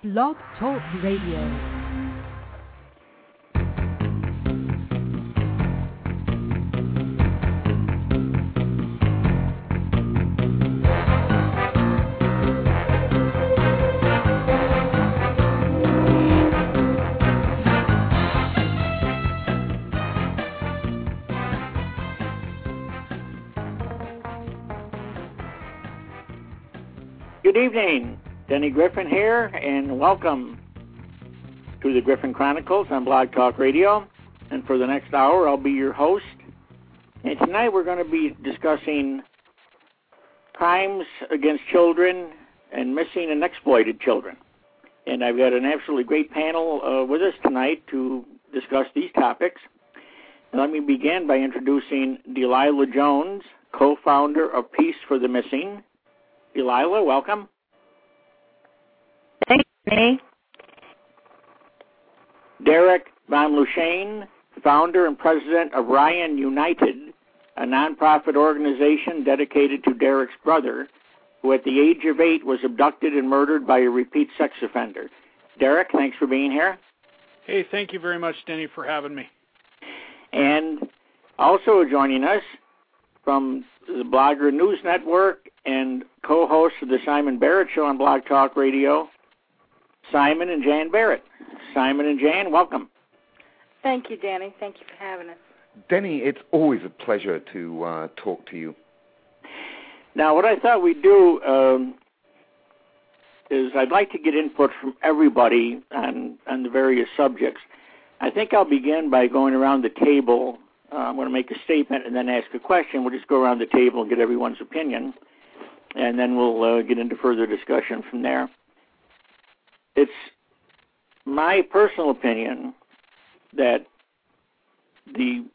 Blog Talk Radio. Good evening, Denny Griffin here, and welcome to the Griffin Chronicles on Blog Talk Radio. And for the next hour, I'll be your host. And tonight we're going to be discussing crimes against children and missing and exploited children. And I've got an absolutely great panel with us tonight to discuss these topics. And let me begin by introducing Delilah Jones, co-founder of Peace for the Missing. Delilah, welcome. Thank you. Derek Von Lushane, founder and president of Ryan United, a nonprofit organization dedicated to Derek's brother, who at the age of 8 was abducted and murdered by a repeat sex offender. Derek, thanks for being here. Hey, thank you very much, Denny, for having me. And also joining us from the Blogger News Network and co-host of the Simon Barrett Show on Blog Talk Radio, Simon and Jan Barrett. Simon and Jan, welcome. Thank you, Danny. Thank you for having us. Denny, it's always a pleasure to talk to you. Now, what I thought we'd do is I'd like to get input from everybody on the various subjects. I think I'll begin by going around the table. I'm going to make a statement and then ask a question. We'll just go around the table and get everyone's opinion, and then we'll get into further discussion from there. It's my personal opinion that the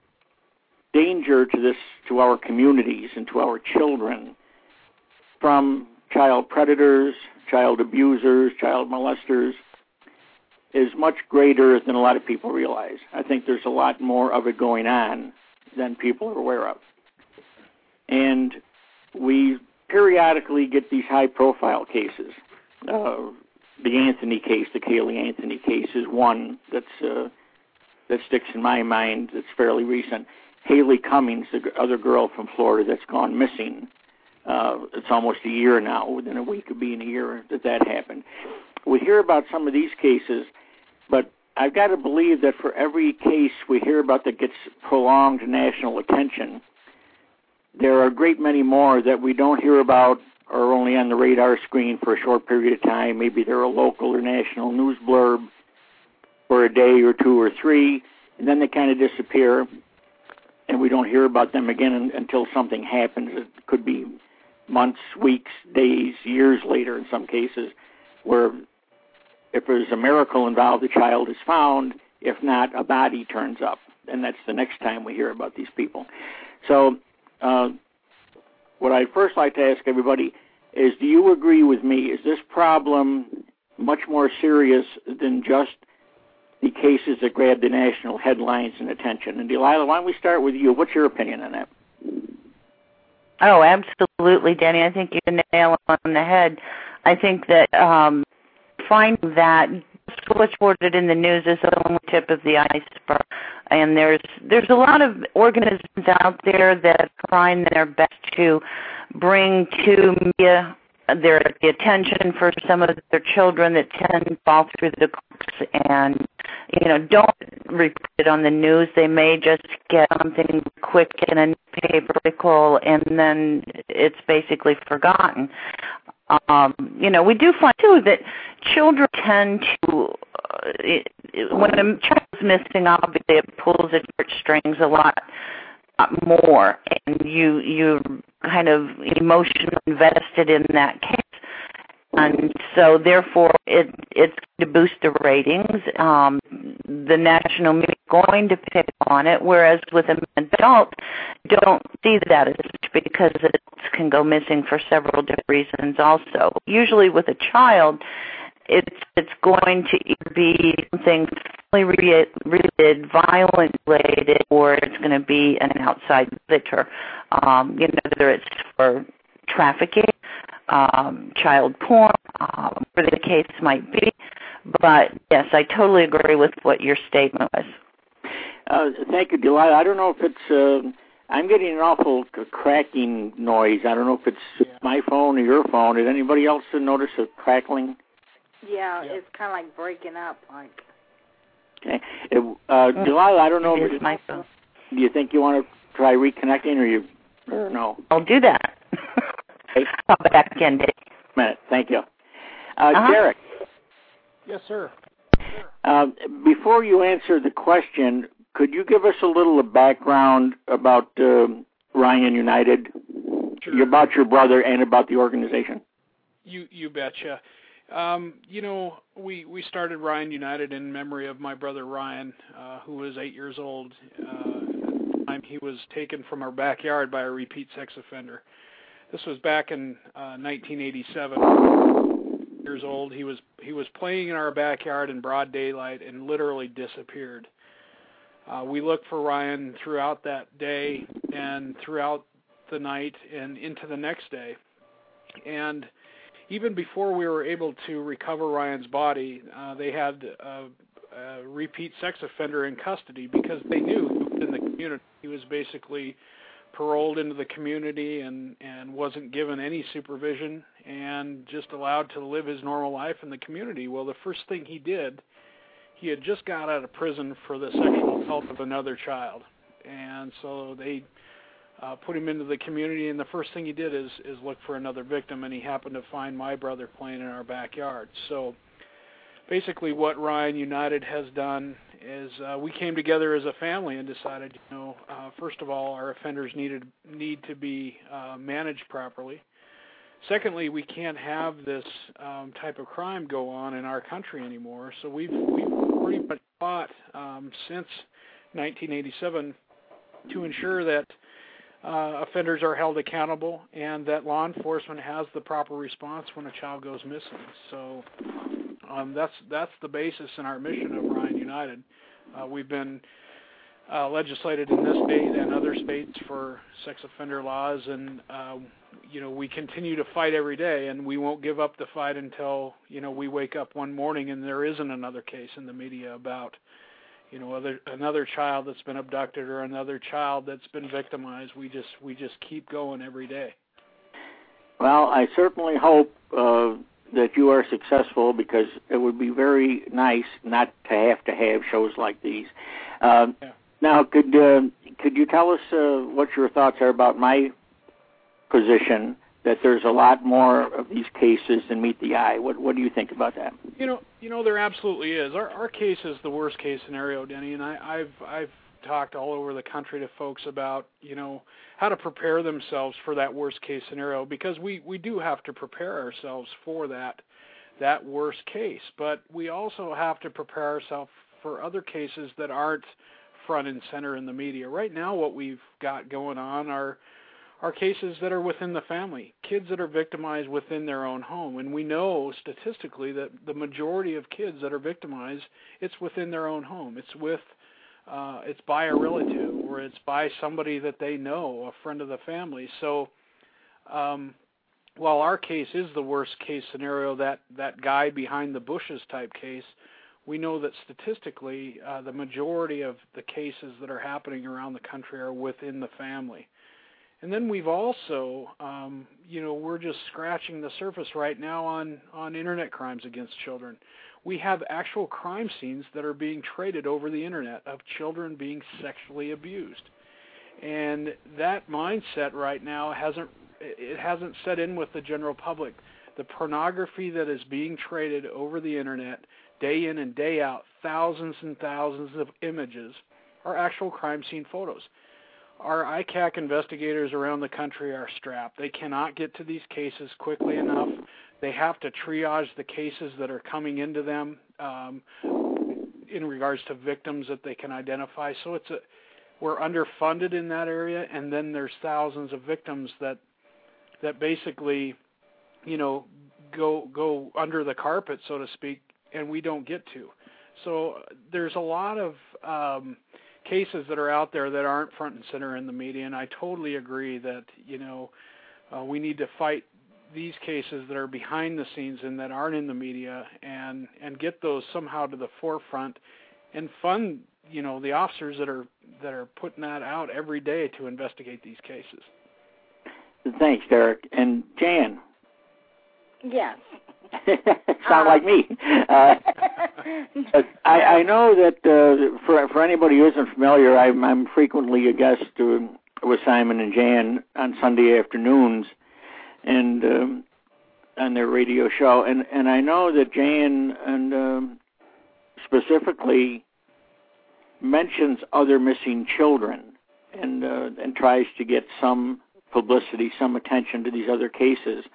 danger to our communities and to our children from child predators, child abusers, child molesters is much greater than a lot of people realize. I think there's a lot more of it going on than people are aware of. And we periodically get these high-profile cases. The Anthony case, the Caylee Anthony case, is one that sticks in my mind that's fairly recent. Haley Cummings, the other girl from Florida that's gone missing. It's almost a year now, within a week of being a year that happened. We hear about some of these cases, but I've got to believe that for every case we hear about that gets prolonged national attention, there are a great many more that we don't hear about or only on the radar screen for a short period of time. Maybe they're a local or national news blurb for a day or two or three, and then they kind of disappear, and we don't hear about them again until something happens. It could be months, weeks, days, years later in some cases, where if there's a miracle involved, the child is found. If not, a body turns up, and that's the next time we hear about these people. So what I'd first like to ask everybody is, do you agree with me? Is this problem much more serious than just the cases that grab the national headlines and attention? And Delilah, why don't we start with you? What's your opinion on that? Oh, absolutely, Danny. I think you nail it on the head. I think that finding that what's reported in the news is the only tip of the iceberg. And there's a lot of organizations out there that are trying their best to bring to media the attention for some of their children that tend to fall through the cracks and, don't report it on the news. They may just get something quick in a paper article, and then it's basically forgotten. We do find, too, that children tend to, when a child's missing, obviously it pulls at heartstrings a lot more, and you're kind of emotionally invested in that case. And so, therefore, it's to boost the ratings. The national media is going to pick on it, whereas with an adult, you don't see that as much because adults can go missing for several different reasons also. Usually with a child, it's going to either be something related, violent related, or it's going to be an outside visitor. Whether it's for trafficking, child porn, whatever the case might be. But, yes, I totally agree with what your statement was. Thank you, Delilah. I don't know if it's... I'm getting an awful cracking noise. I don't know if it's my phone or your phone. Did anybody else notice a crackling? Yeah, it's kind of like breaking up. Okay. Delilah, I don't know. It is my phone. Do you think you want to try reconnecting or no? I'll do that. Okay. I'll be back again, Dave. A minute. Thank you. Derek. Yes, sir. Before you answer the question, could you give us a little background about Ryan United, Sure. about your brother and about the organization? You betcha. We started Ryan United in memory of my brother Ryan, who was 8 years old. At the time he was taken from our backyard by a repeat sex offender. This was back in 1987. Years old. He was playing in our backyard in broad daylight and literally disappeared. We looked for Ryan throughout that day and throughout the night and into the next day. And even before we were able to recover Ryan's body, they had a repeat sex offender in custody because they knew he was in the community. He was basically paroled into the community and wasn't given any supervision and just allowed to live his normal life in the community. Well, the first thing he did, he had just got out of prison for the sexual assault of another child. And so they put him into the community, and the first thing he did is look for another victim, and he happened to find my brother playing in our backyard. So basically what Ryan United has done is we came together as a family and decided, first of all, our offenders need to be managed properly. Secondly, we can't have this type of crime go on in our country anymore. So we've pretty much fought since 1987 to ensure that offenders are held accountable and that law enforcement has the proper response when a child goes missing. So that's the basis in our mission of Ryan United. We've been legislated in this state and other states for sex offender laws, and we continue to fight every day, and we won't give up the fight until we wake up one morning and there isn't another case in the media about another child that's been abducted or another child that's been victimized. We just keep going every day. Well, I certainly hope that you are successful, because it would be very nice not to have shows like these. Now, could you tell us what your thoughts are about my position that there's a lot more of these cases than meet the eye? What do you think about that? There absolutely is. Our case is the worst case scenario, Denny, and I've talked all over the country to folks about how to prepare themselves for that worst case scenario, because we do have to prepare ourselves for that worst case, but we also have to prepare ourselves for other cases that aren't front and center in the media. Right now what we've got going on are cases that are within the family, kids that are victimized within their own home. And we know statistically that the majority of kids that are victimized, it's within their own home. It's by a relative, or it's by somebody that they know, a friend of the family. So while our case is the worst case scenario, that guy behind the bushes type case, we know that statistically the majority of the cases that are happening around the country are within the family. And then we've also, we're just scratching the surface right now on internet crimes against children. We have actual crime scenes that are being traded over the internet of children being sexually abused. And that mindset right now hasn't set in with the general public. The pornography that is being traded over the internet day in and day out, thousands and thousands of images, are actual crime scene photos. Our ICAC investigators around the country are strapped. They cannot get to these cases quickly enough. They have to triage the cases that are coming into them in regards to victims that they can identify. So we're underfunded in that area, and then there's thousands of victims that basically, go under the carpet, so to speak, and we don't get to. So there's a lot of cases that are out there that aren't front and center in the media, and I totally agree that we need to fight these cases that are behind the scenes and that aren't in the media, and get those somehow to the forefront, and fund the officers that are putting that out every day to investigate these cases. Thanks, Derek. And Jan. Yes. Sound like me. I know that for anybody who isn't familiar, I'm frequently a guest with Simon and Jan on Sunday afternoons, and on their radio show. And I know that Jan and specifically mentions other missing children, and tries to get some publicity, some attention to these other cases.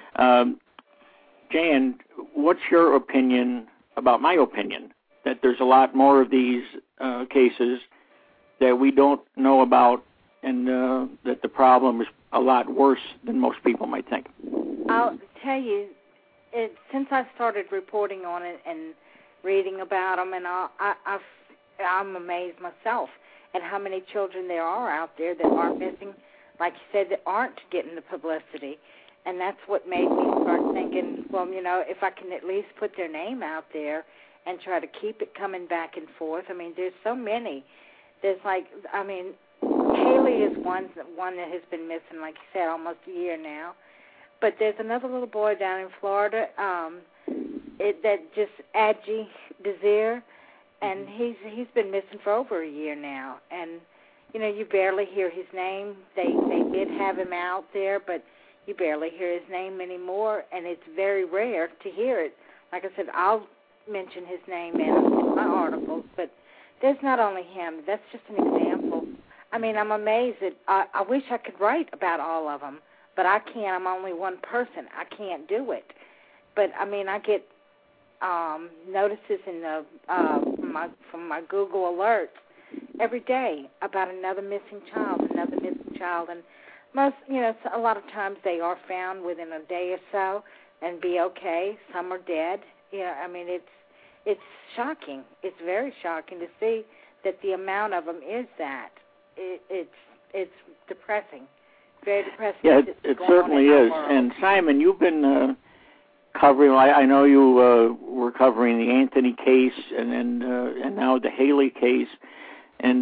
Jan, what's your opinion about my opinion that there's a lot more of these cases that we don't know about, and that the problem is a lot worse than most people might think? I'll tell you, since I started reporting on it and reading about them, and I'm amazed myself at how many children there are out there that are missing, like you said, that aren't getting the publicity. And that's what made me start thinking, well, if I can at least put their name out there and try to keep it coming back and forth. I mean, there's so many. There's Haley is one that has been missing, like you said, almost a year now. But there's another little boy down in Florida, that just Adji Desir, and he's been missing for over a year now. And you barely hear his name. They did have him out there, but you barely hear his name anymore, and it's very rare to hear it. Like I said, I'll mention his name in my articles, but there's not only him. That's just an example. I mean, I'm amazed that I wish I could write about all of them, but I can't. I'm only one person. I can't do it. But, I mean, I get notices in the from my Google alerts every day about another missing child, and most, a lot of times they are found within a day or so and be okay. Some are dead. I mean, it's shocking. It's very shocking to see that the amount of them is that. It's depressing. Very depressing. Yeah, it certainly is. And Simon, you've been covering. I know you were covering the Anthony case, and now the Haley case. And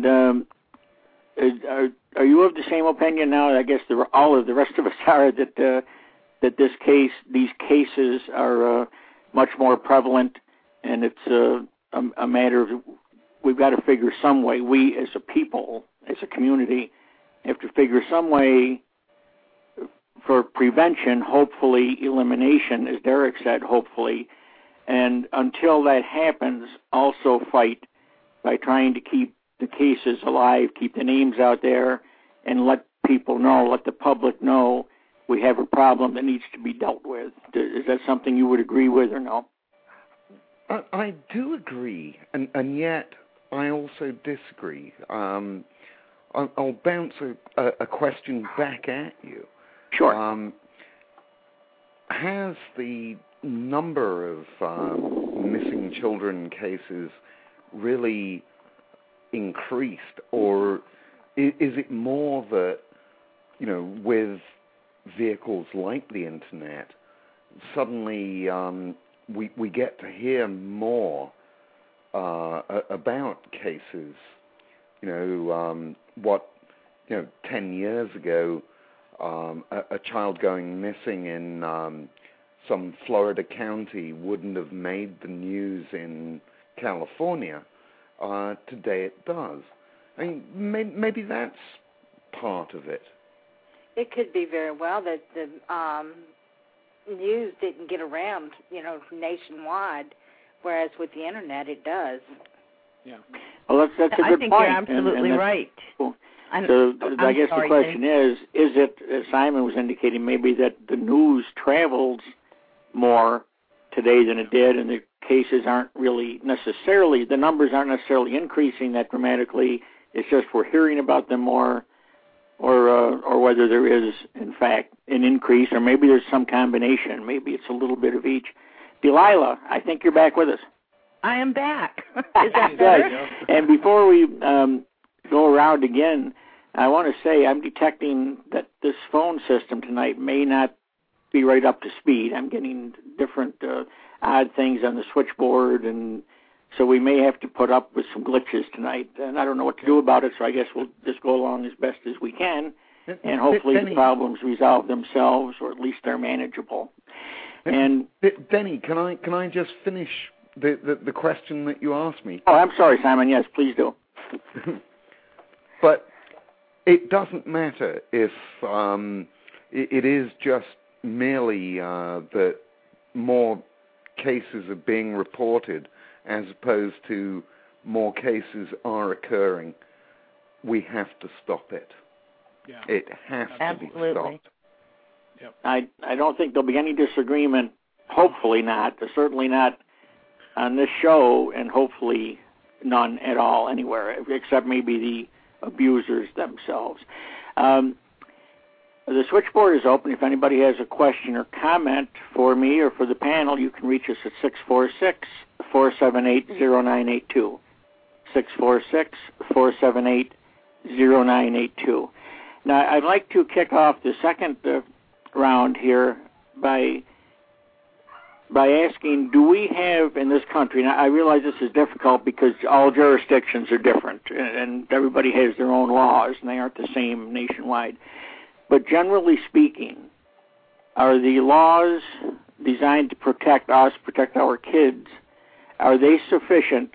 are you of the same opinion now? I guess all of the rest of us are that these cases are much more prevalent, and it's a matter of we've got to figure some way. We as a people, as a community, have to figure some way for prevention, hopefully elimination, as Derek said, hopefully. And until that happens, also fight by trying to keep the cases alive, keep the names out there, and let people know, let the public know we have a problem that needs to be dealt with. Is that something you would agree with or no? I do agree, and yet I also disagree. I'll bounce a question back at you. Sure. Has the number of missing children cases really increased, or is it more that, with vehicles like the internet, suddenly we get to hear more about cases? 10 years ago, a child going missing in some Florida county wouldn't have made the news in California. Today it does. I mean, maybe that's part of it. It could be very well that the news didn't get around, nationwide, whereas with the internet it does. Yeah. Well, that's a good point. I think you're absolutely right. Cool. So I guess the question is it, as Simon was indicating, maybe that the news travels more today than it did, and the cases aren't really necessarily, the numbers aren't necessarily increasing that dramatically. It's just we're hearing about them more, or whether there is, in fact, an increase, or maybe there's some combination. Maybe it's a little bit of each. Delilah, I think you're back with us. I am back. Is that better? And before we go around again, I want to say I'm detecting that this phone system tonight may not be right up to speed. I'm getting different odd things on the switchboard, and so we may have to put up with some glitches tonight. And I don't know what to do about it, so I guess we'll just go along as best as we can, and hopefully the problems resolve themselves, or at least they're manageable. And Denny, can I just finish the question that you asked me? Oh, I'm sorry, Simon. Yes, please do. But it doesn't matter if it is just merely that more cases are being reported as opposed to more cases are occurring. We have to stop it. Yeah. It has to be stopped. Yep. I don't think there'll be any disagreement, hopefully not, certainly not on this show, and hopefully none at all anywhere, except maybe the abusers themselves. The switchboard is open. If anybody has a question or comment for me or for the panel, you can reach us at 646-478-0982. 646-478-0982. Now, I'd like to kick off the second round here by asking, do we have in this country, now I realize this is difficult because all jurisdictions are different and everybody has their own laws and they aren't the same nationwide, but generally speaking, are the laws designed to protect us, protect our kids, are they sufficient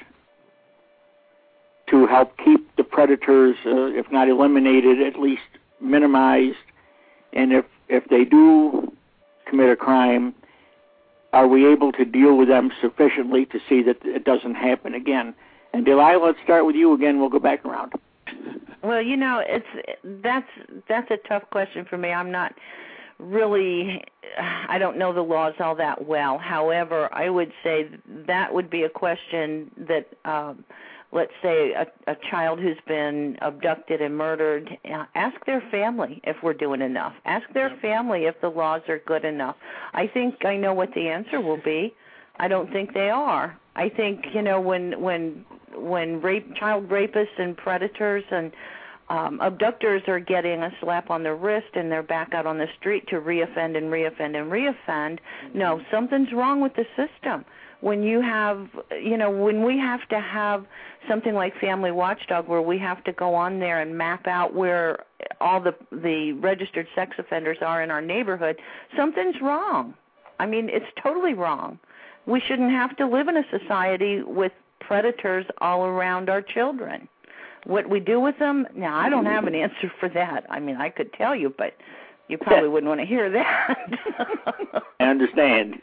to help keep the predators, if not eliminated, at least minimized? And if they do commit a crime, are we able to deal with them sufficiently to see that it doesn't happen again? And Delilah, let's start with you again. We'll go back around. Well, that's a tough question for me. I'm not really, I don't know the laws all that well. However, I would say that would be a question that, let's say a child who's been abducted and murdered, ask their family if we're doing enough. Ask their family if the laws are good enough. I think I know what the answer will be. I don't think they are. I think, when child rapists and predators and abductors are getting a slap on the wrist and they're back out on the street to reoffend and reoffend and reoffend, no, something's wrong with the system. When you have, when we have to have something like Family Watchdog where we have to go on there and map out where all the registered sex offenders are in our neighborhood, something's wrong. I mean, it's totally wrong. We shouldn't have to live in a society with predators all around our children. What we do with them, now, I don't have an answer for that. I mean, I could tell you, but you probably wouldn't want to hear that. I understand.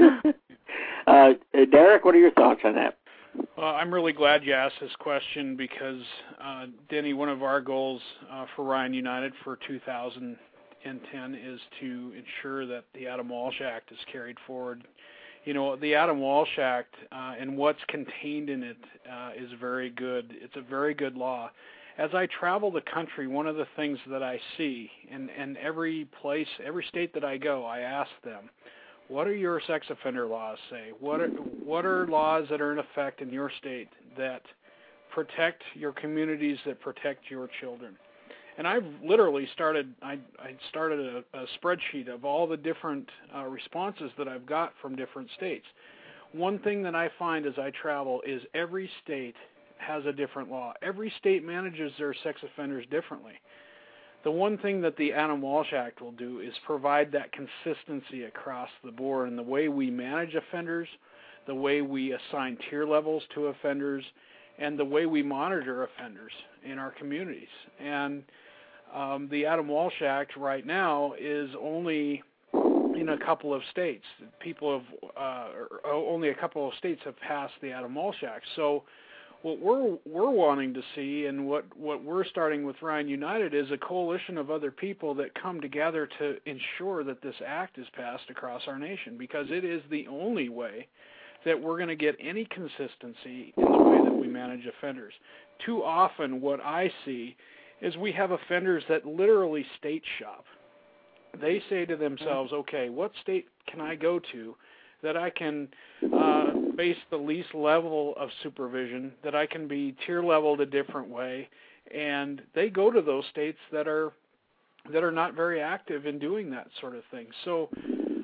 Derek, what are your thoughts on that? Well, I'm really glad you asked this question because, Denny, one of our goals for Ryan United for 2010 is to ensure that the Adam Walsh Act is carried forward. The Adam Walsh Act and what's contained in it is very good. It's a very good law. As I travel the country, one of the things that I see, and every state that I go, I ask them, what do your sex offender laws say? What are laws that are in effect in your state that protect your communities, that protect your children? And I've literally started a spreadsheet of all the different responses that I've got from different states. One thing that I find as I travel is every state has a different law. Every state manages their sex offenders differently. The one thing that the Adam Walsh Act will do is provide that consistency across the board in the way we manage offenders, the way we assign tier levels to offenders, and the way we monitor offenders in our communities. And the Adam Walsh Act right now is only in a couple of states. Only a couple of states have passed the Adam Walsh Act. So what we're wanting to see, and what we're starting with Ryan United, is a coalition of other people that come together to ensure that this act is passed across our nation, because it is the only way that we're going to get any consistency in the way that we manage offenders. Too often what I see is we have offenders that literally state shop. They say to themselves, okay, what state can I go to that I can face the least level of supervision, that I can be tier leveled a different way, and they go to those states that are not very active in doing that sort of thing. So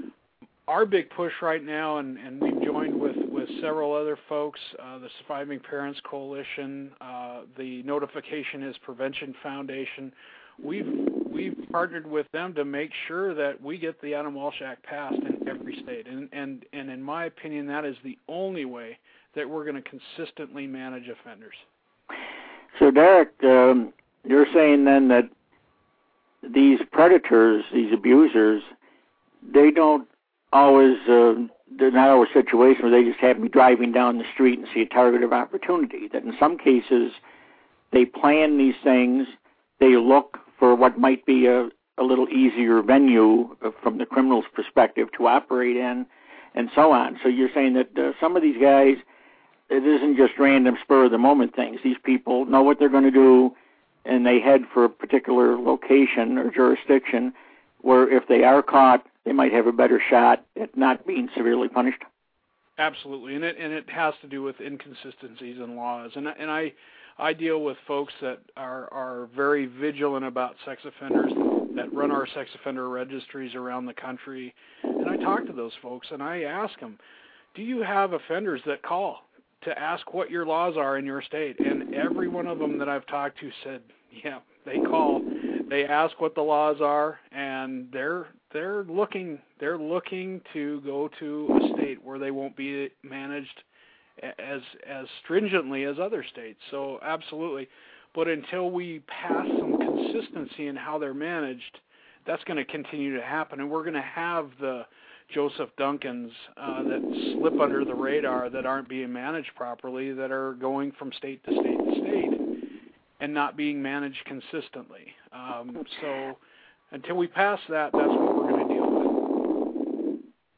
our big push right now, and we've joined with several other folks, the Surviving Parents Coalition, the Notification is Prevention Foundation. We've partnered with them to make sure that we get the Adam Walsh Act passed in every state, and in my opinion, that is the only way that we're going to consistently manage offenders. So, Derek, you're saying then that these predators, these abusers, they don't always, they're not always situations where they just happen to be driving down the street and see a target of opportunity. That in some cases, they plan these things, they look for what might be a little easier venue from the criminal's perspective to operate in, and so on. So you're saying that some of these guys, it isn't just random spur-of-the-moment things. These people know what they're going to do, and they head for a particular location or jurisdiction where if they are caught, they might have a better shot at not being severely punished? Absolutely, and it has to do with inconsistencies in laws. And I deal with folks that are very vigilant about sex offenders, that run our sex offender registries around the country, and I talk to those folks, and I ask them, do you have offenders that call to ask what your laws are in your state? And every one of them that I've talked to said, yeah, they call, they ask what the laws are, and they're looking to go to a state where they won't be managed as stringently as other states. So absolutely, but until we pass some consistency in how they're managed, that's going to continue to happen, and we're going to have the Joseph Duncans that slip under the radar, that aren't being managed properly, that are going from state to state to state and not being managed consistently. So until we pass that, that's what we're going to deal with.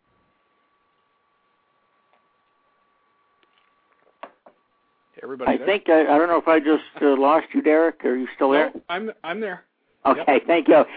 Everybody I there? think, I don't know if I just lost you, Derek. Are you still there? No, I'm there. Okay, Yep. Thank you.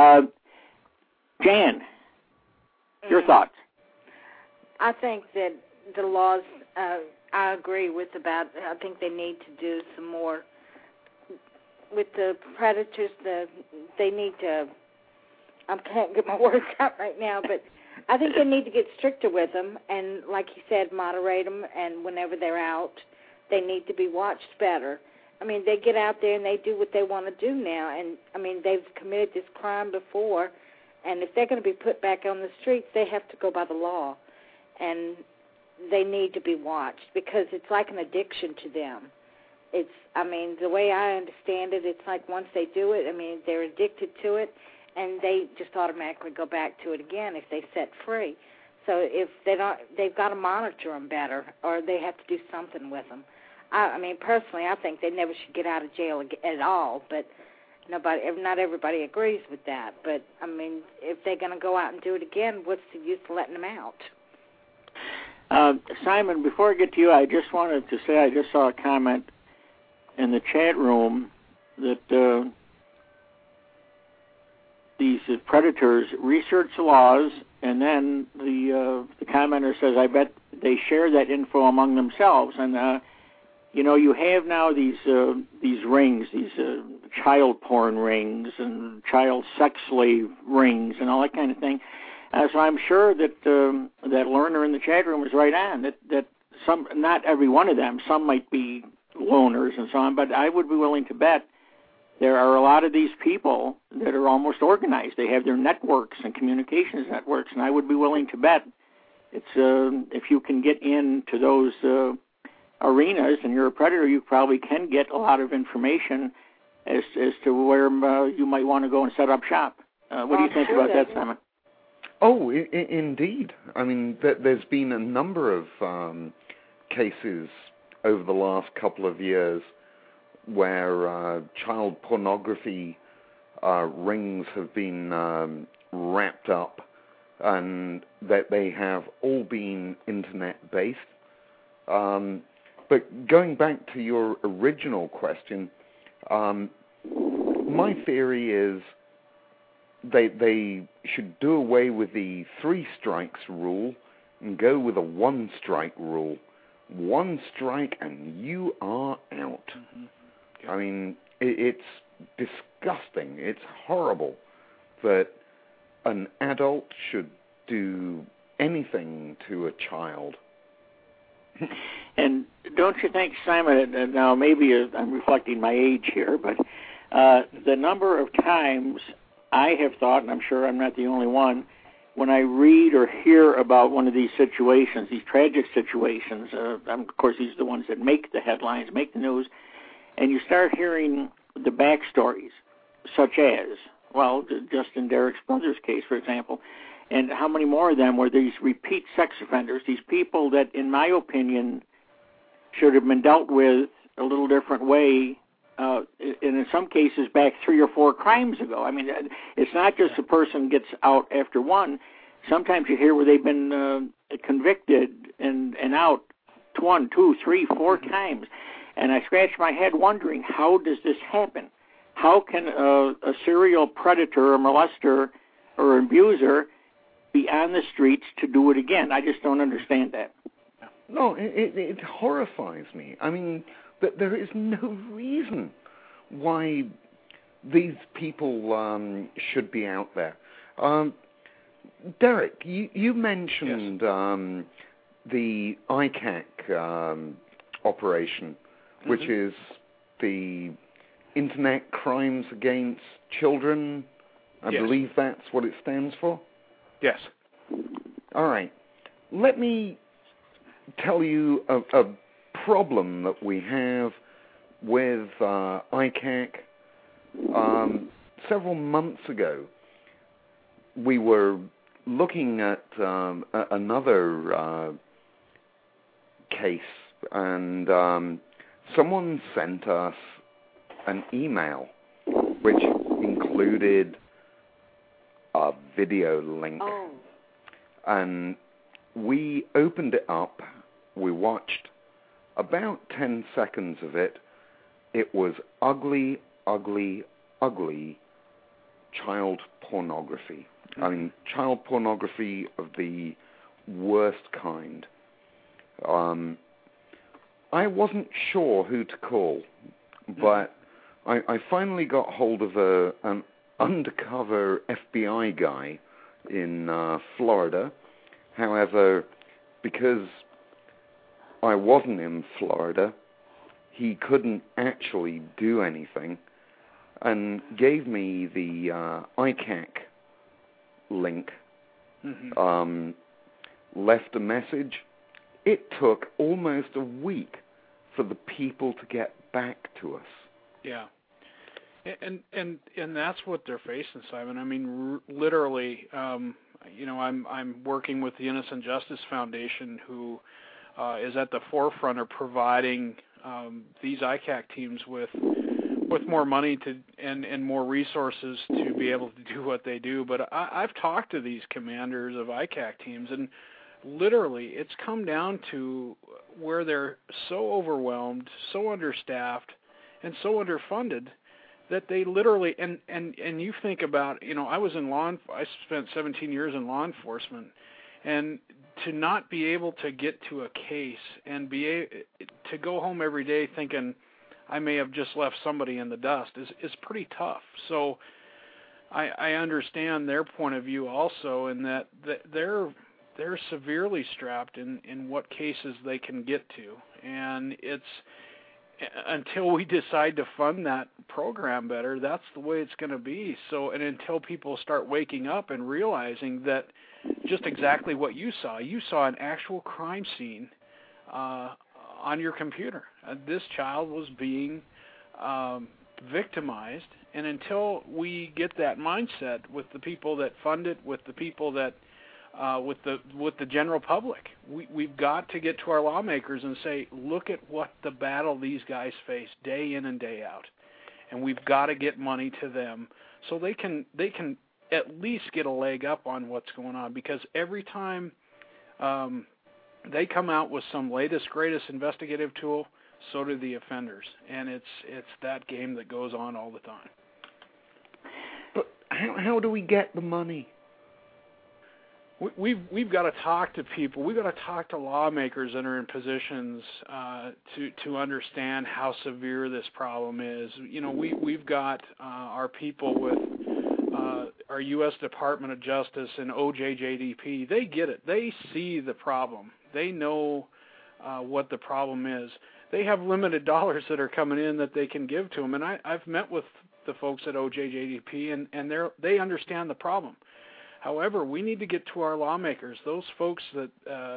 Jan, your thoughts? I think that the laws, I agree with about, I think they need to do some more with the predators. They need to, I can't get my words out right now, but I think they need to get stricter with them and, like you said, moderate them, and whenever they're out, they need to be watched better. I mean, they get out there and they do what they want to do now, and, I mean, they've committed this crime before, and if they're going to be put back on the streets, they have to go by the law, and they need to be watched because it's like an addiction to them. It's, I mean, the way I understand it, it's like once they do it, I mean, they're addicted to it, and they just automatically go back to it again if they set free. So if they don't, they've got to monitor them better, or they have to do something with them. I mean, personally, I think they never should get out of jail at all, but not everybody agrees with that. But, I mean, if they're going to go out and do it again, what's the use of letting them out? Simon, before I get to you, I just wanted to say I just saw a comment in the chat room that these predators research laws, and then the commenter says, I bet they share that info among themselves. And, you have now these rings, these child porn rings and child sex slave rings and all that kind of thing. So I'm sure that that learner in the chat room is right on, that some, not every one of them, some might be loners and so on, but I would be willing to bet there are a lot of these people that are almost organized. They have their networks and communications networks, and I would be willing to bet it's if you can get into those arenas and you're a predator, you probably can get a lot of information as to where you might want to go and set up shop. What do you think about that, Simon? Oh, indeed. I mean, there's been a number of cases over the last couple of years where child pornography rings have been wrapped up, and that they have all been internet-based. But going back to your original question, my theory is they should do away with the 3 strikes rule and go with a 1 strike rule. 1 strike and you are out. Mm-hmm. Yeah. I mean, it's disgusting. It's horrible that an adult should do anything to a child. And don't you think, Simon, now maybe I'm reflecting my age here, but the number of times I have thought, and I'm sure I'm not the only one, when I read or hear about one of these situations, these tragic situations, of course these are the ones that make the headlines, make the news, and you start hearing the backstories, such as, well, Justin Derrick's brother's case, for example, and how many more of them were these repeat sex offenders, these people that, in my opinion, should have been dealt with a little different way, and in some cases back 3 or 4 crimes ago. I mean, it's not just a person gets out after one. Sometimes you hear where they've been convicted and out 1, 2, 3, 4 times. And I scratch my head wondering, how does this happen? How can a serial predator, a molester, or abuser be on the streets to do it again? I just don't understand that. No, it horrifies me. I mean, that there is no reason why these people should be out there. Derrick, you mentioned the ICAC operation, which is the Internet Crimes Against Children. I believe that's what it stands for. Yes. All right. Let me tell you a problem that we have with ICAC. Several months ago, we were looking at another case, and someone sent us an email which included a video link. Oh. And we opened it up. We watched about 10 seconds of it. It was ugly, ugly, ugly child pornography. I mean, child pornography of the worst kind. I wasn't sure who to call, but I finally got hold of an undercover FBI guy in Florida. However, because I wasn't in Florida, he couldn't actually do anything, and gave me the ICAC link, left a message. It took almost a week for the people to get back to us. Yeah. And that's what they're facing, Simon. I mean, literally, I'm working with the Innocent Justice Foundation, who is at the forefront of providing these ICAC teams with more money and more resources to be able to do what they do. But I've talked to these commanders of ICAC teams, and literally, it's come down to where they're so overwhelmed, so understaffed, and so underfunded that they literally, and you think about, I spent 17 years in law enforcement, and to not be able to get to a case and to go home every day thinking I may have just left somebody in the dust is pretty tough. So I understand their point of view also, in that they're severely strapped in what cases they can get to, and it's until we decide to fund that program better, that's the way it's going to be. So, and until people start waking up and realizing that just exactly what you saw an actual crime scene on your computer. This child was being victimized, and until we get that mindset with the people that fund it, with the people that with the general public, we've got to get to our lawmakers and say, look at what the battle these guys face day in and day out, and we've got to get money to them so they can at least get a leg up on what's going on, because every time they come out with some latest greatest investigative tool, so do the offenders, and it's that game that goes on all the time. But how do we get the money? We've got to talk to people. We've got to talk to lawmakers that are in positions to understand how severe this problem is. We've got our people with our U.S. Department of Justice and OJJDP, they get it. They see the problem. They know what the problem is. They have limited dollars that are coming in that they can give to them. And I've met with the folks at OJJDP, and they understand the problem. However, we need to get to our lawmakers, those folks that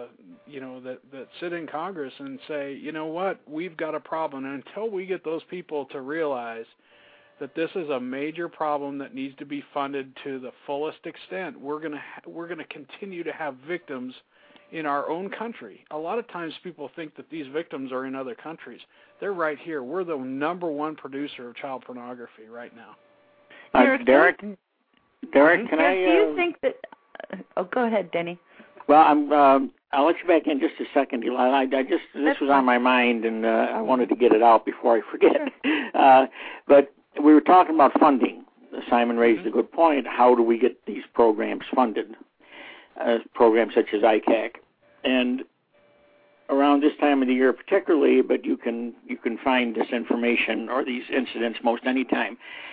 that sit in Congress and say, you know what, we've got a problem. And until we get those people to realize that this is a major problem that needs to be funded to the fullest extent, we're gonna continue to have victims in our own country. A lot of times people think that these victims are in other countries. They're right here. We're the #1 producer of child pornography right now. Derek, can I? Do you think that? Go ahead, Denny. Well, I'll let you back in just a second, Delilah. This was on my mind, and I wanted to get it out before I forget. But we were talking about funding. Simon raised a good point. How do we get these programs funded? Programs such as ICAC, and around this time of the year particularly, but you can find this information or these incidents most any time.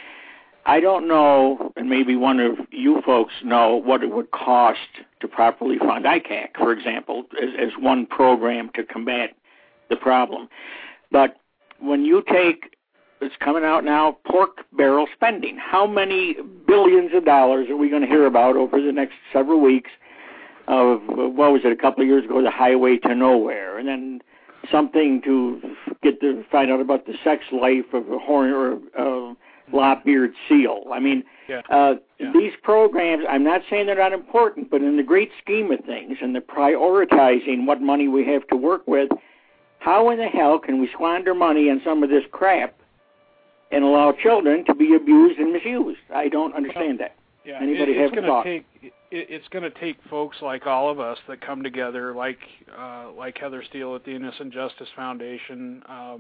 I don't know, and maybe one of you folks know, what it would cost to properly fund ICAC, for example, as one program to combat the problem. But when you take, it's coming out now, pork barrel spending, how many billions of dollars are we going to hear about over the next several weeks of, what was it, a couple of years ago, the Highway to Nowhere, and then something to find out about the sex life of a horn or lop-eared seal. I mean, these programs, I'm not saying they're not important, but in the great scheme of things and the prioritizing what money we have to work with, how in the hell can we squander money on some of this crap and allow children to be abused and misused? I don't understand that. Yeah, Anybody have a thought? It's going to take folks like all of us that come together, like Heather Steele at the Innocent Justice Foundation,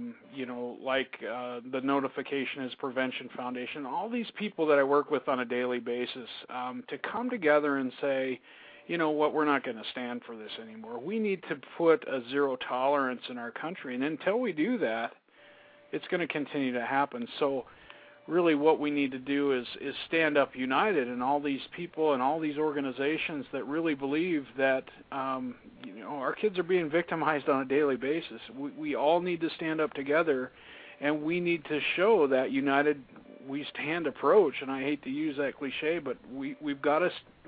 like the Notification is Prevention Foundation, all these people that I work with on a daily basis, to come together and say, you know what, we're not going to stand for this anymore. We need to put a zero tolerance in our country, and until we do that, it's going to continue to happen. So really what we need to do is stand up united, and all these people and all these organizations that really believe that our kids are being victimized on a daily basis. We all need to stand up together, and we need to show that united we stand approach. And I hate to use that cliche, but we've got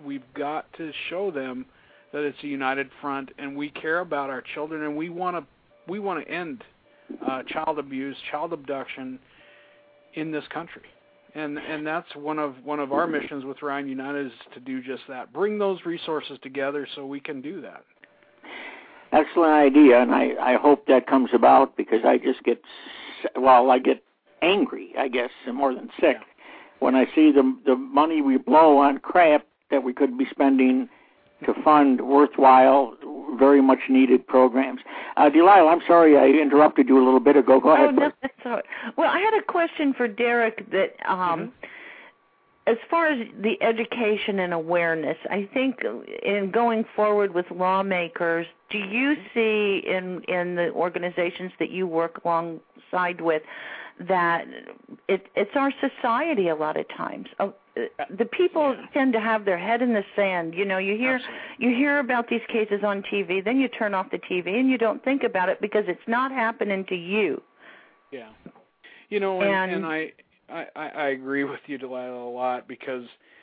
to show them that it's a united front, and we care about our children, and we want to end child abuse, child abduction in this country, and that's one of our missions with Ryan United, is to do just that. Bring those resources together so we can do that. Excellent idea, and I hope that comes about, because I just get angry, I guess, more than sick, when I see the money we blow on crap that we could be spending to fund worthwhile, very much needed programs. Delilah, I'm sorry I interrupted you a little bit ago. Go ahead. No, that's all right. Well, I had a question for Derek that as far as the education and awareness, I think in going forward with lawmakers, do you see in the organizations that you work alongside with that it's our society a lot of times? The people tend to have their head in the sand. You hear about these cases on TV, then you turn off the TV and you don't think about it because it's not happening to you. Yeah. And I agree with you, Delilah, a lot, because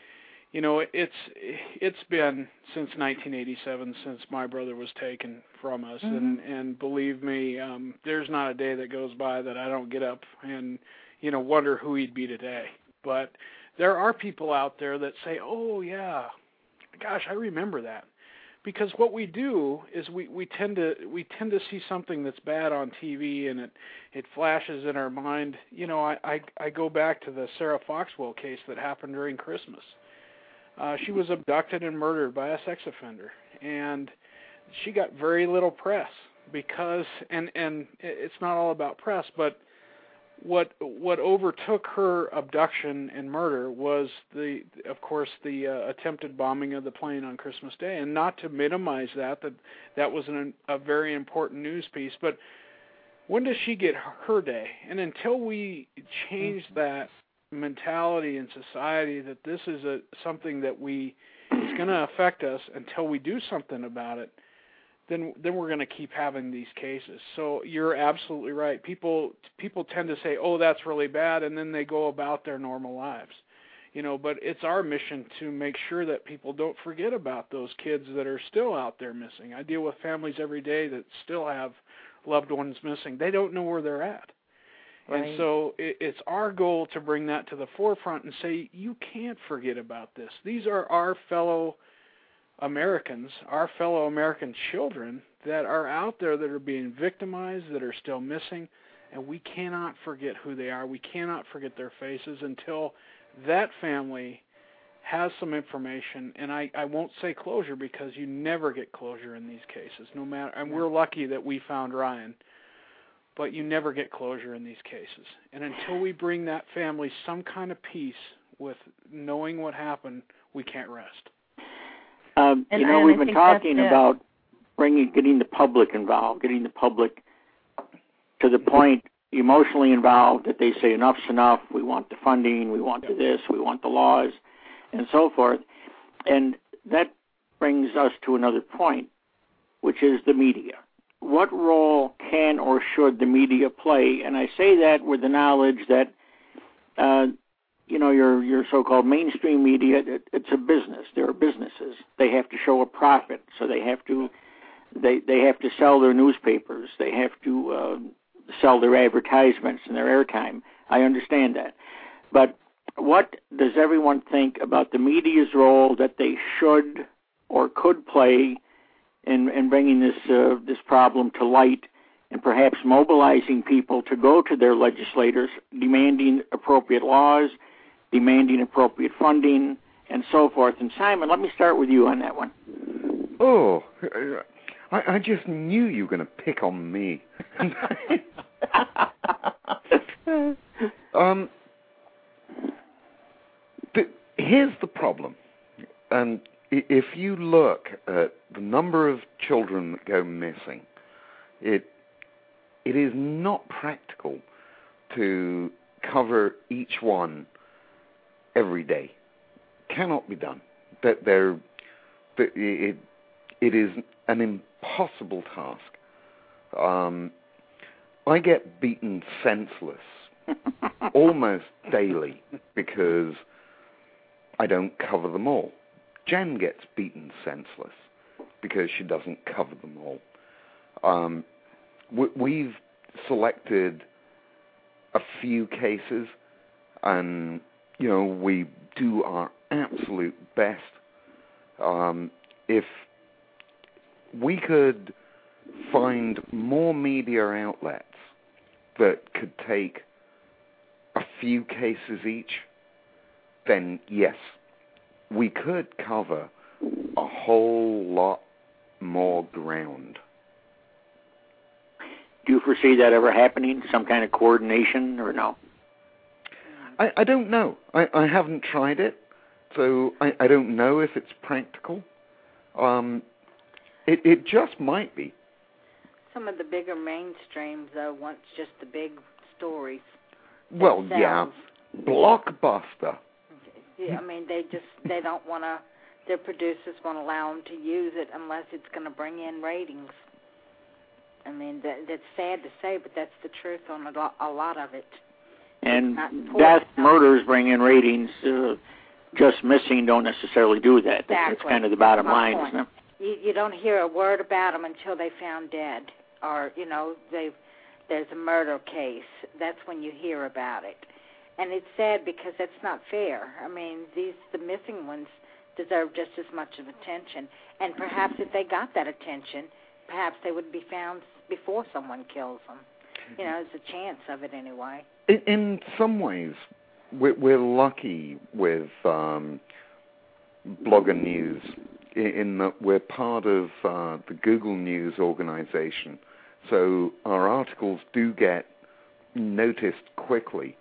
it's been since 1987 since my brother was taken from us, and believe me, there's not a day that goes by that I don't get up and wonder who he'd be today. But there are people out there that say, oh yeah, gosh, I remember that. Because what we do is we tend to see something that's bad on TV, and it flashes in our mind. I go back to the Sarah Foxwell case that happened during Christmas. She was abducted and murdered by a sex offender, and she got very little press because, and it's not all about press, but what overtook her abduction and murder was of course the attempted bombing of the plane on Christmas Day. And not to minimize that was a very important news piece, but when does she get her day? And until we change that mentality in society that this is something that it's going to affect us until we do something about it, then we're going to keep having these cases. So you're absolutely right. People tend to say, "Oh, that's really bad," and then they go about their normal lives. But it's our mission to make sure that people don't forget about those kids that are still out there missing. I deal with families every day that still have loved ones missing. They don't know where they're at. Right. And so it's our goal to bring that to the forefront and say, you can't forget about this. These are our fellow Americans, our fellow American children that are out there that are being victimized, that are still missing, and we cannot forget who they are. We cannot forget their faces until that family has some information. And I won't say closure, because you never get closure in these cases, no matter. And we're lucky that we found Ryan. But you never get closure in these cases. And until we bring that family some kind of peace with knowing what happened, we can't rest. We've been talking about getting the public involved, getting the public to the point emotionally involved that they say enough's enough, we want the funding, we want this, we want the laws, and so forth. And that brings us to another point, which is the media. What role can or should the media play? And I say that with the knowledge that, your so-called mainstream media, it's a business. There are businesses. They have to show a profit, so they have to sell their newspapers. They have to sell their advertisements and their airtime. I understand that. But what does everyone think about the media's role that they should or could play in bringing this problem to light, and perhaps mobilizing people to go to their legislators, demanding appropriate laws, demanding appropriate funding, and so forth? And Simon, let me start with you on that one. Oh, I just knew you were going to pick on me. Here's the problem. And if you look at the number of children that go missing, it is not practical to cover each one every day. Cannot be done. It is an impossible task. I get beaten senseless almost daily because I don't cover them all. Jen gets beaten senseless because she doesn't cover them all. We've selected a few cases, and we do our absolute best. If we could find more media outlets that could take a few cases each, then yes, we could cover a whole lot more ground. Do you foresee that ever happening, some kind of coordination, or no? I don't know. I haven't tried it, so I don't know if it's practical. It just might be. Some of the bigger mainstreams, though, want just the big stories. Well, yeah, Blockbuster. Yeah, I mean, they don't want to, their producers won't allow them to use it unless it's going to bring in ratings. I mean, that's sad to say, but that's the truth on a lot of it. And death, murders bring in ratings. Just missing don't necessarily do that. Exactly. That's kind of the bottom line, isn't it? You don't hear a word about them until they found dead, or there's a murder case. That's when you hear about it. And it's sad because that's not fair. I mean, the missing ones deserve just as much of attention. And perhaps if they got that attention, perhaps they would be found before someone kills them. There's a chance of it anyway. In some ways, we're lucky with Blogger News in that we're part of the Google News organization. So our articles do get noticed quickly.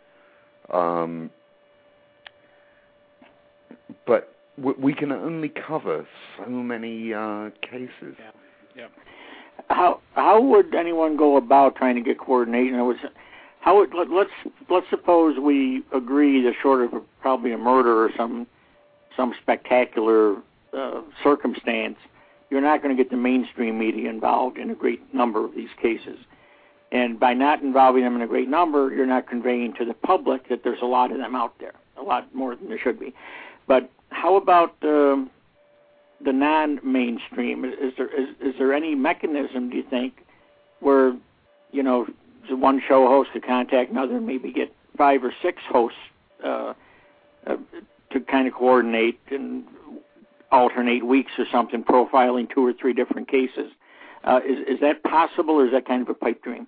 But we can only cover so many cases. Yeah. How would anyone go about trying to get coordination? Let's suppose we agree that short of probably a murder or some spectacular circumstance, you're not going to get the mainstream media involved in a great number of these cases. And by not involving them in a great number, you're not conveying to the public that there's a lot of them out there, a lot more than there should be. But how about the non-mainstream? Is there any mechanism, do you think, where, you know, one show host could contact another and maybe get 5 or 6 hosts to kind of coordinate and alternate weeks or something, profiling 2 or 3 different cases? Is that possible, or is that kind of a pipe dream?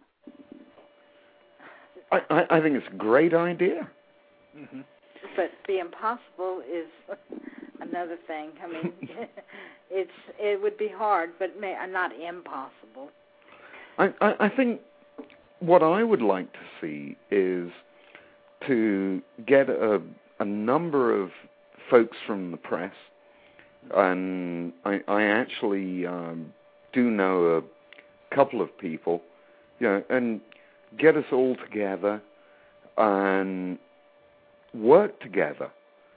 I think it's a great idea. Mm-hmm. But the impossible is another thing. I mean, it would be hard, but not impossible. I think what I would like to see is to get a number of folks from the press, and I actually do know a couple of people, you know, and get us all together and work together.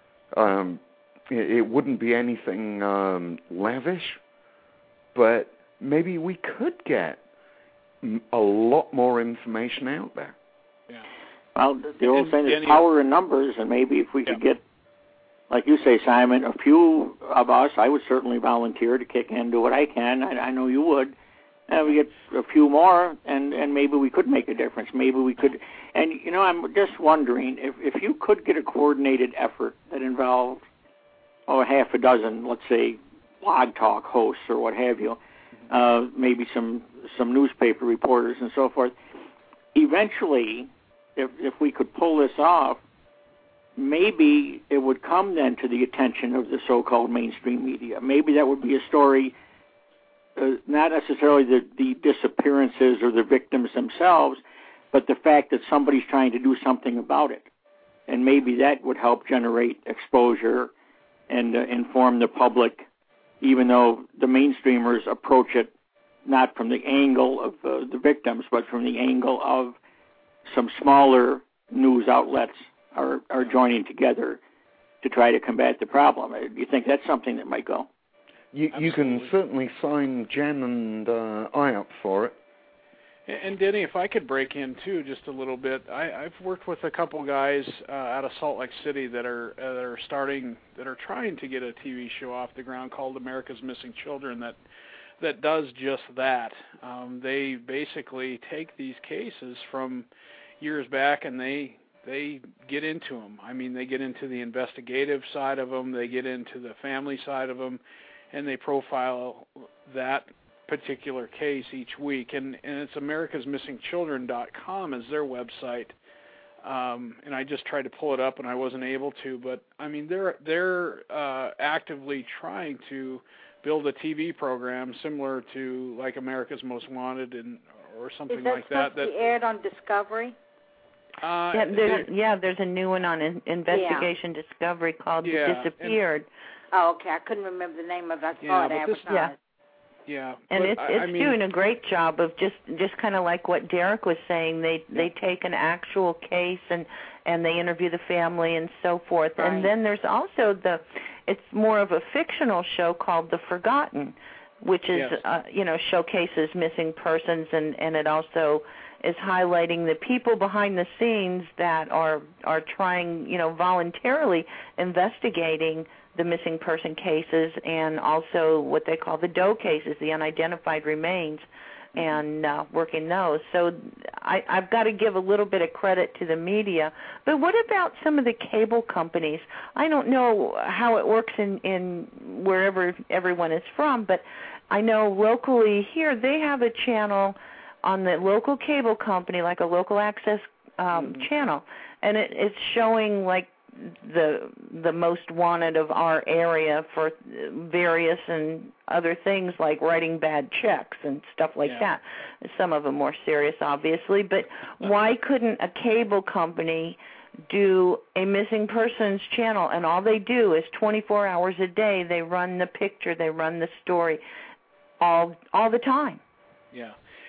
It wouldn't be anything lavish, but maybe we could get a lot more information out there. Yeah. Well, the old saying is power in numbers, and maybe if we could get, like you say, Simon, a few of us, I would certainly volunteer to kick in, do what I can. I know you would. And we get a few more, and maybe we could make a difference. Maybe we could. And, you know, I'm just wondering, if you could get a coordinated effort that involved, half a dozen, let's say, blog talk hosts or what have you, maybe some newspaper reporters and so forth, eventually, if we could pull this off, maybe it would come then to the attention of the so-called mainstream media. Maybe that would be a story, not necessarily the disappearances or the victims themselves, but the fact that somebody's trying to do something about it. And maybe that would help generate exposure and inform the public, even though the mainstreamers approach it not from the angle of the victims, but from the angle of some smaller news outlets are joining together to try to combat the problem. Do you think that's something that might go? You can certainly sign Jen and I up for it. And Denny, if I could break in too just a little bit, I've worked with a couple guys out of Salt Lake City that are trying to get a TV show off the ground called America's Missing Children that does just that. They basically take these cases from years back and they get into them. I mean, they get into the investigative side of them, they get into the family side of them, and they profile that particular case each week. And it's americasmissingchildren.com is their website. And I just tried to pull it up and I wasn't able to, but I mean they're actively trying to build a TV program similar to like America's Most Wanted or something like that. Is that supposed to be aired on Discovery? There's a new one on Investigation Discovery called Disappeared. Okay. I couldn't remember the name of it. I saw it advertised. Yeah, and it's doing a great job of just kind of like what Derek was saying. They take an actual case and they interview the family and so forth. Right. And then there's also it's more of a fictional show called The Forgotten, which is showcases missing persons, and it also is highlighting the people behind the scenes that are trying, voluntarily investigating the missing person cases, and also what they call the DOE cases, the unidentified remains, and working those. So I've got to give a little bit of credit to the media. But what about some of the cable companies? I don't know how it works in wherever everyone is from, but I know locally here they have a channel on the local cable company, like a local access channel, and it's showing like the most wanted of our area for various and other things like writing bad checks and stuff like that. Some of them more serious, obviously, but why couldn't a cable company do a missing persons channel, and all they do is 24 hours a day, they run the picture, they run the story all the time. Yeah.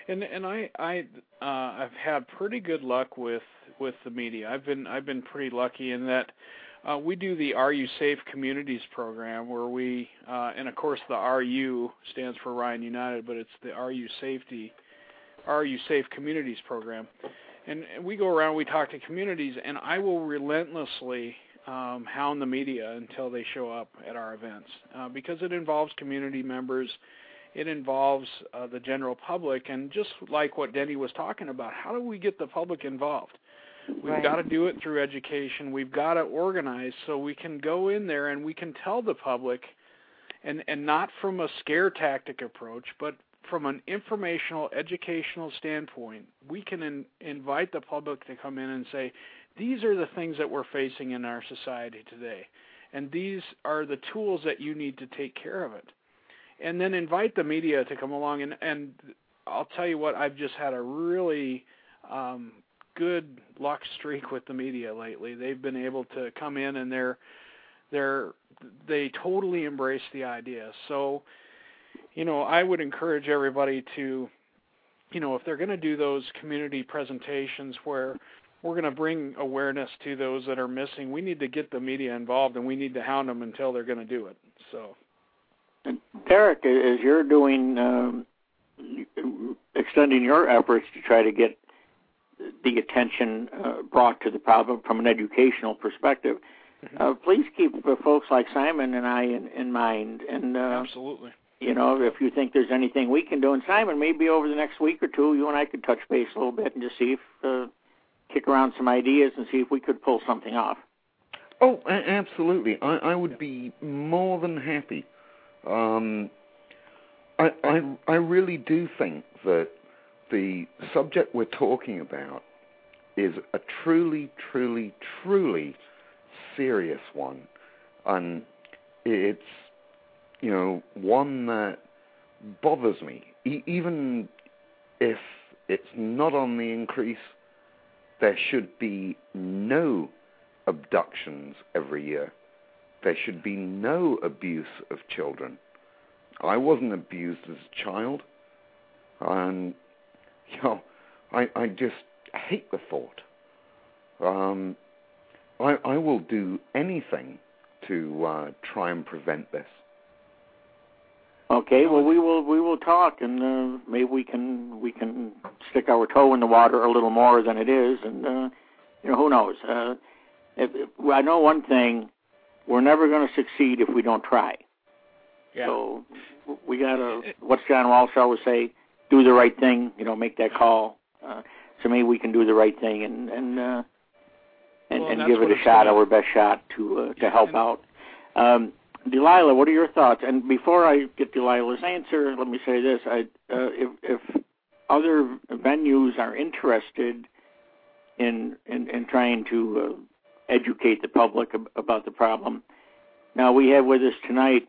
And I've had pretty good luck with the media. I've been pretty lucky in that we do the Are You Safe Communities program, where we and of course the RU stands for Ryan United, but it's the Are You Safe Communities program. And we go around, we talk to communities, and I will relentlessly hound the media until they show up at our events because it involves community members. It involves the general public, and just like what Denny was talking about, how do we get the public involved? We've got to do it through education. We've got to organize so we can go in there and we can tell the public, and not from a scare tactic approach, but from an informational, educational standpoint, we can invite the public to come in and say, these are the things that we're facing in our society today, and these are the tools that you need to take care of it. And then invite the media to come along, and I'll tell you what, I've just had a really good luck streak with the media lately. They've been able to come in, and they totally embrace the idea. So, I would encourage everybody to, if they're going to do those community presentations where we're going to bring awareness to those that are missing, we need to get the media involved, and we need to hound them until they're going to do it. So. Derek, as you're doing, extending your efforts to try to get the attention brought to the problem from an educational perspective, please keep folks like Simon and I in mind. And absolutely. If you think there's anything we can do, and Simon, maybe over the next week or two, you and I could touch base a little bit and just see if, kick around some ideas and see if we could pull something off. Oh, absolutely. I would be more than happy. I really do think that the subject we're talking about is a truly, truly, truly serious one, and it's one that bothers me. Even if it's not on the increase, there should be no abductions every year. There should be no abuse of children. I wasn't abused as a child, and I just hate the thought. I will do anything to try and prevent this. Okay, well we will talk, and maybe we can stick our toe in the water a little more than it is, and who knows? I know one thing. We're never going to succeed if we don't try. Yeah. So we got to, what's John Walsh always say, do the right thing, make that call. So maybe we can do the right thing and give it a shot, our best shot to help out. Delilah, what are your thoughts? And before I get Delilah's answer, let me say this. If other venues are interested in trying to educate the public about the problem. Now, we have with us tonight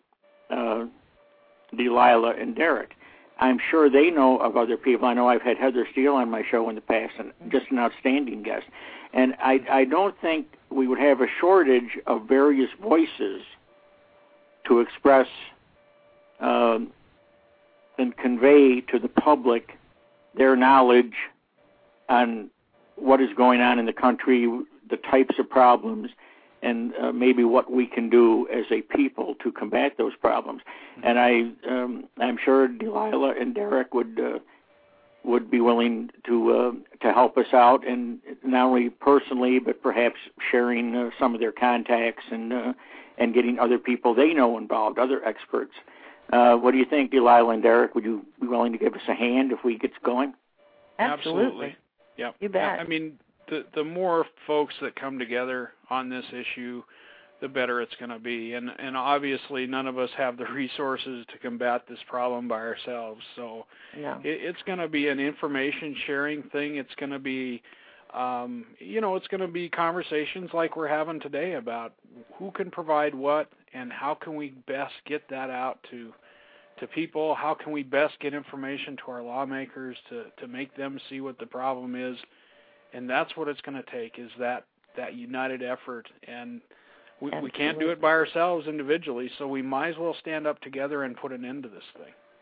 Delilah and Derek. I'm sure they know of other people. I know I've had Heather Steele on my show in the past, and just an outstanding guest. And I don't think we would have a shortage of various voices to express and convey to the public their knowledge on what is going on in the country, the types of problems, and maybe what we can do as a people to combat those problems. And I'm sure Delilah and Derek would be willing to help us out, and not only personally, but perhaps sharing some of their contacts and getting other people they know involved, other experts. What do you think, Delilah and Derek? Would you be willing to give us a hand if we get going? Absolutely. Yeah. You bet. I mean, the more folks that come together on this issue, the better it's going to be. And obviously, none of us have the resources to combat this problem by ourselves. So it's going to be an information sharing thing. It's going to be, it's going to be conversations like we're having today about who can provide what and how can we best get that out to people. How can we best get information to our lawmakers to make them see what the problem is. And that's what it's going to take, is that united effort. And we can't do it by ourselves individually, so we might as well stand up together and put an end to this thing.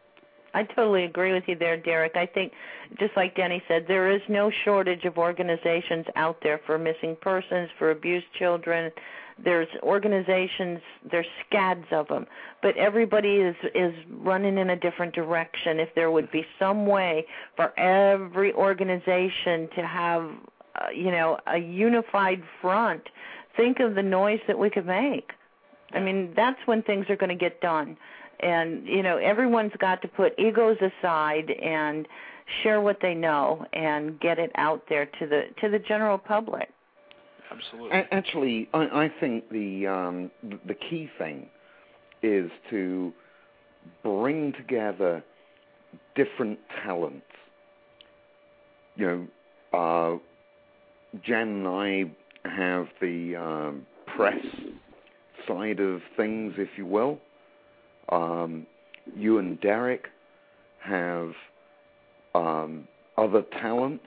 I totally agree with you there, Derek. I think, just like Denny said, there is no shortage of organizations out there for missing persons, for abused children. There's organizations, there's scads of them, but everybody is running in a different direction. If there would be some way for every organization to have, a unified front, think of the noise that we could make. I mean, that's when things are going to get done. And, everyone's got to put egos aside and share what they know and get it out there to the general public. Absolutely. Actually, I think the key thing is to bring together different talents. Jen and I have the press side of things, if you will. You and Derek have other talents.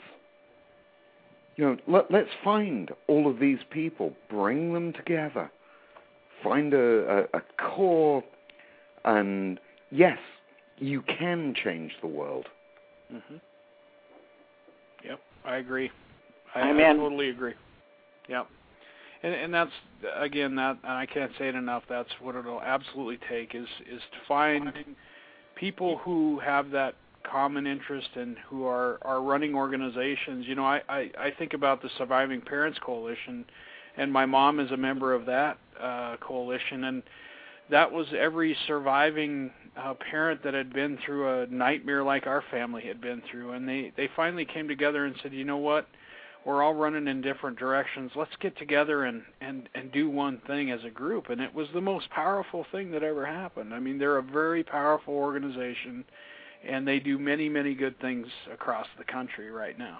Let's find all of these people, bring them together, find a core, and yes, you can change the world. Mm-hmm. Yep, I agree. I totally agree. Yep. And that's, again, and I can't say it enough, that's what it'll absolutely take is to find people who have that common interest and who are running organizations. I think about the Surviving Parents Coalition, and my mom is a member of that coalition, and that was every surviving parent that had been through a nightmare like our family had been through, and they finally came together and said, you know what? We're all running in different directions. Let's get together and do one thing as a group. And it was the most powerful thing that ever happened. I mean, they're a very powerful organization, and they do many, many good things across the country right now.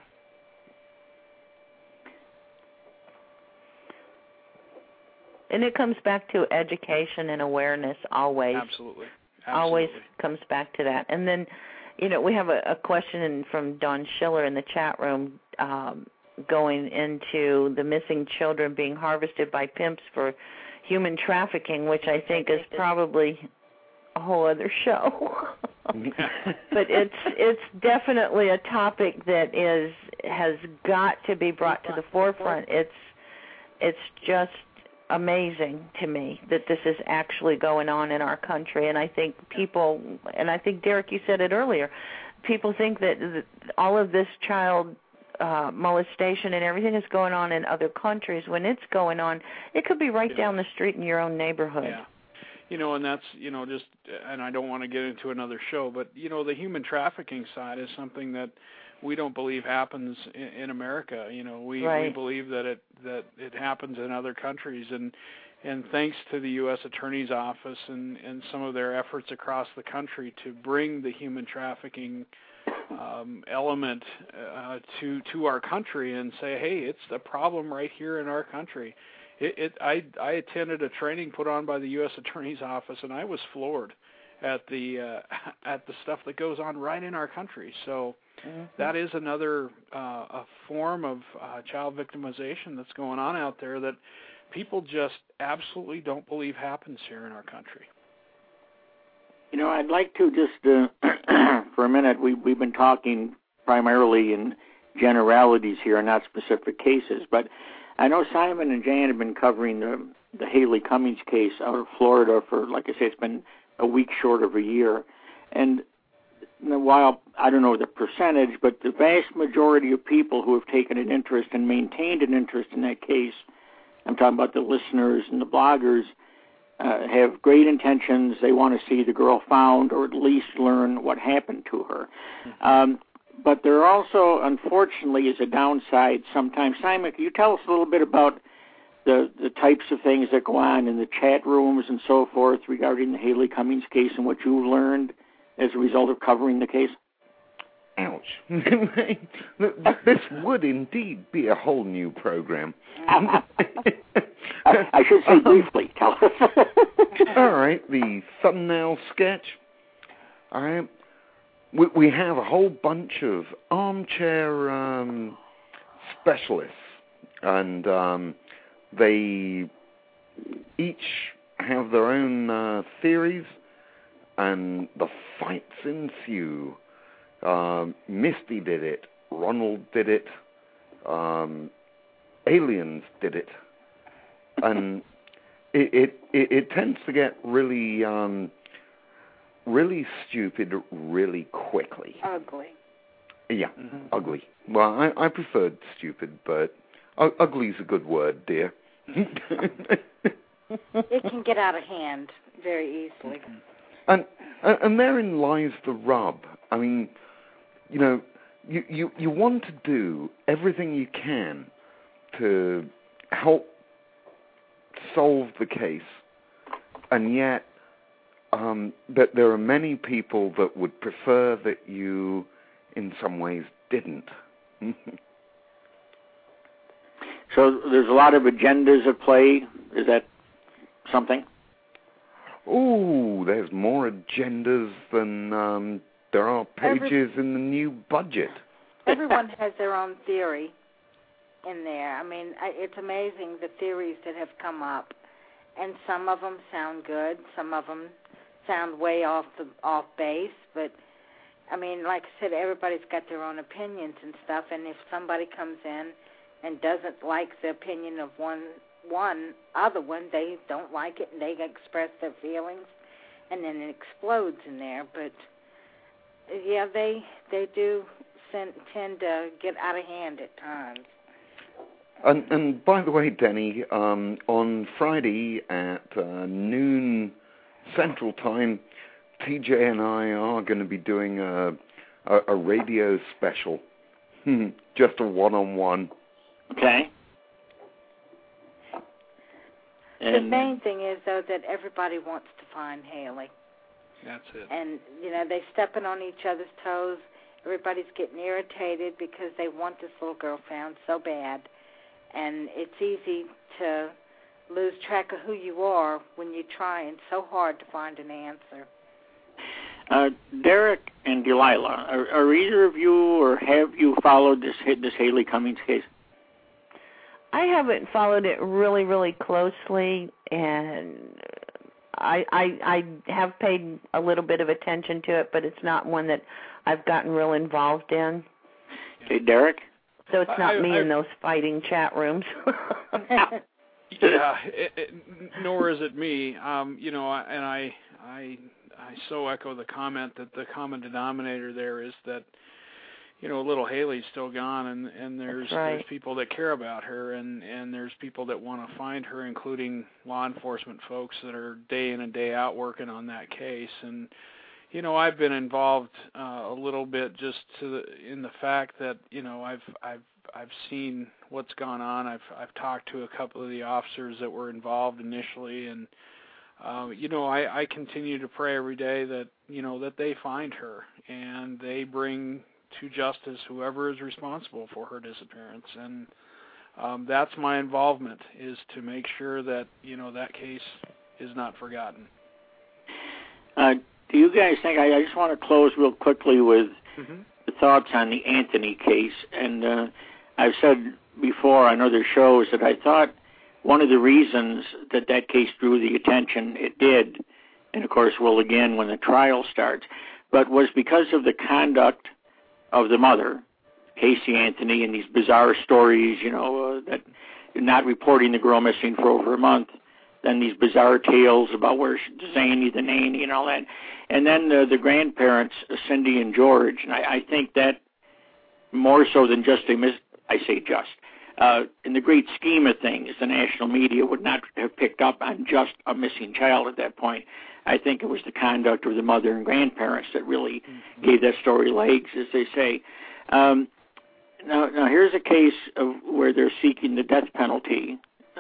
And it comes back to education and awareness always. Absolutely. Always comes back to that. And then, we have a question from Don Schiller in the chat room, going into the missing children being harvested by pimps for human trafficking, which I think is probably a whole other show. But it's definitely a topic that has got to be brought to the forefront. It's just amazing to me that this is actually going on in our country, and I think people, and I think Derek, you said it earlier, people think that all of this child molestation and everything is going on in other countries. When it's going on, it could be right down the street in your own neighborhood. Yeah. And that's, just, and I don't want to get into another show, but, the human trafficking side is something that we don't believe happens in America. We believe that it happens in other countries, and thanks to the U.S. Attorney's Office and some of their efforts across the country to bring the human trafficking element to our country and say, hey, it's a problem right here in our country. I attended a training put on by the U.S. Attorney's Office, and I was floored at the stuff that goes on right in our country. So that is another a form of child victimization that's going on out there that people just absolutely don't believe happens here in our country. I'd like to just, for a minute, we've been talking primarily in generalities here and not specific cases, but I know Simon and Jan have been covering the Haley Cummings case out of Florida for, like I say, it's been a week short of a year. And while I don't know the percentage, but the vast majority of people who have taken an interest and maintained an interest in that case, I'm talking about the listeners and the bloggers, have great intentions. They want to see the girl found or at least learn what happened to her. But there also, unfortunately, is a downside sometimes. Simon, can you tell us a little bit about the types of things that go on in the chat rooms and so forth regarding the Haley Cummings case and what you learned as a result of covering the case? Ouch. This would indeed be a whole new program. I should say briefly. Tell us. All right, the thumbnail sketch. All right. We have a whole bunch of armchair specialists, and they each have their own theories, and the fights ensue. Misty did it. Ronald did it. Aliens did it. And it tends to get really really stupid really quickly. Ugly. Yeah, ugly. Well, I preferred stupid, but ugly's a good word, dear. It can get out of hand very easily. And therein lies the rub. I mean, you know, you want to do everything you can to help solve the case, and yet that there are many people that would prefer that you, in some ways, didn't. So there's a lot of agendas at play. Is that something? Oh, there's more agendas than there are pages in the new budget. Everyone has their own theory in there. I mean, it's amazing the theories that have come up, and some of them sound good, some of them sound way off base, but I mean, like I said, everybody's got their own opinions and stuff, and if somebody comes in and doesn't like the opinion of one other one, they don't like it, and they express their feelings, and then it explodes in there. But yeah, they do tend to get out of hand at times. And by the way, Denny, on Friday at noon Central Time, TJ and I are going to be doing a radio special, just a one-on-one. Okay. The main thing is, though, that everybody wants to find Haley. That's it. And, you know, they're stepping on each other's toes. Everybody's getting irritated because they want this little girl found so bad. And it's easy to lose track of who you are when you're trying so hard to find an answer. Derek and Delilah, are either of you, or have you followed this Haley Cummings case? I haven't followed it really, really closely, and I have paid a little bit of attention to it, but it's not one that I've gotten real involved in. Okay, Derek? So it's not me in those fighting chat rooms. Yeah, nor is it me. You know, and I so echo the comment that the common denominator there is that, you know, little Haley's still gone, and there's people that care about her, and there's people that want to find her, including law enforcement folks that are day in and day out working on that case. And you know, I've been involved a little bit just in the fact that, you know, I've seen what's gone on. I've talked to a couple of the officers that were involved initially, and you know, I continue to pray every day that, you know, that they find her and they bring to justice whoever is responsible for her disappearance. And that's my involvement, is to make sure that, you know, that case is not forgotten. Do you guys think, I just want to close real quickly with the thoughts on the Anthony case. And I've said before on other shows that I thought one of the reasons that case drew the attention it did, and of course will again when the trial starts, but was because of the conduct of the mother, Casey Anthony, and these bizarre stories, you know, that not reporting the girl missing for over a month, then these bizarre tales about where Zany, the nanny, and all that. And then the grandparents, Cindy and George. And I think that more so than just in the great scheme of things, the national media would not have picked up on just a missing child at that point. I think it was the conduct of the mother and grandparents that really gave that story legs, as they say. Now here's a case of where they're seeking the death penalty.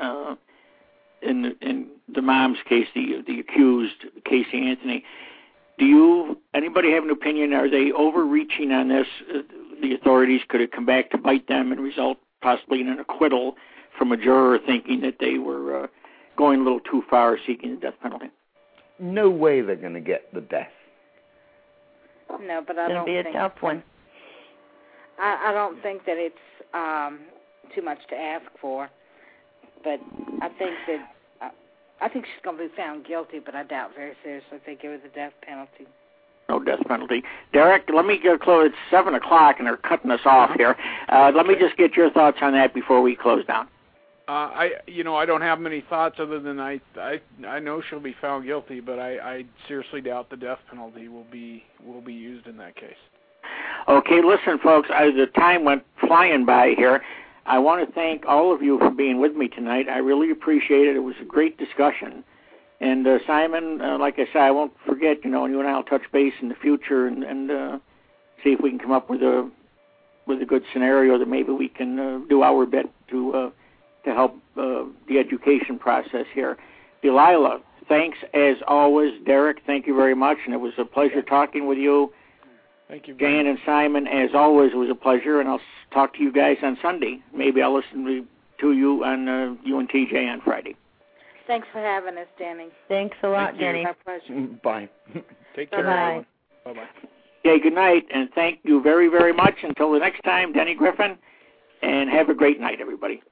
In the mom's case, the accused, Casey Anthony. Anybody have an opinion? Are they overreaching on this? The authorities, could it come back to bite them and result possibly in an acquittal from a juror thinking that they were going a little too far seeking the death penalty? No way they're going to get the death. No, but I don't think... It'll be a tough one. I don't think that it's too much to ask for. But I think that I think she's going to be found guilty, but I doubt very seriously if they give her the death penalty. No death penalty. Derek, let me close. It's 7 o'clock, and they're cutting us off here. Let me just get your thoughts on that before we close down. I don't have many thoughts other than I know she'll be found guilty, but I seriously doubt the death penalty will be used in that case. Okay, listen, folks, the time went flying by here. I want to thank all of you for being with me tonight. I really appreciate it. It was a great discussion. And Simon, like I said, I won't forget, and you and I will touch base in the future and see if we can come up with a good scenario that maybe we can do our bit to help the education process here. Delilah, thanks as always. Derek, thank you very much, and it was a pleasure talking with you. Thank you. Jan and Simon, as always, it was a pleasure, and I'll talk to you guys on Sunday. Maybe I'll listen to you on you and TJ on Friday. Thanks for having us, Danny. Thanks a lot, Danny. My pleasure. Bye. Take care, everyone. Bye-bye. Okay, good night, and thank you very, very much. Until the next time, Denny Griffin, and have a great night, everybody.